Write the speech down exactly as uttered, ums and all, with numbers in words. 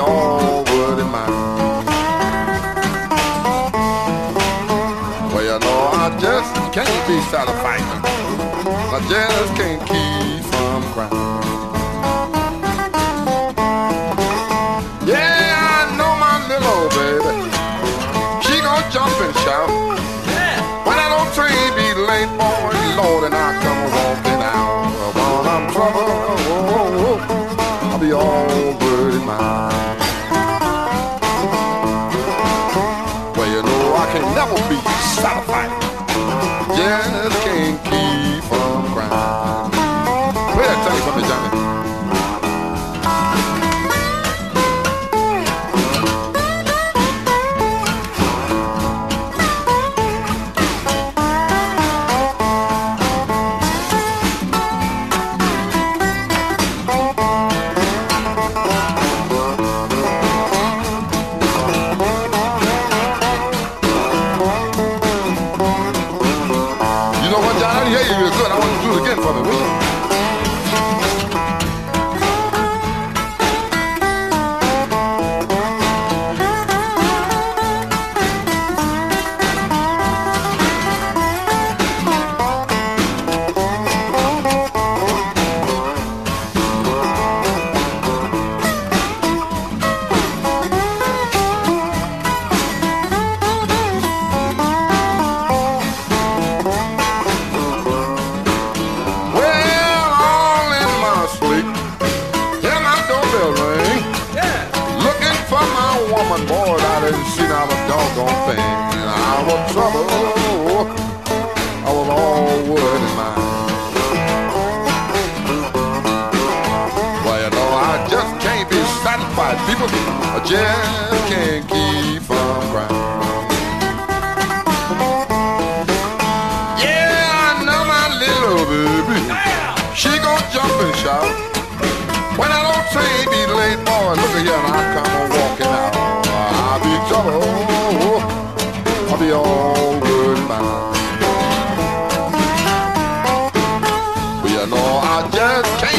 all wood in mine. Well, you know, I just can't be satisfied. I just can't keep from crying. Yeah, I know my little old baby. She gon' jump and shout. Yeah. When that old train be late, boy, Lord, and I come walking out. When I'm trouble, oh, oh, oh, I'll be all good in mine. Well, you know, I can never be satisfied. Just can't keep from crying. Play that thing for me, Johnny. People, I just can't keep from crying. Yeah, I know my little baby. She gon' jump and shout. When that old train be late, boy, look at here and I come on walking out. I'll be trouble. I'll be all good mine. But you know I just can't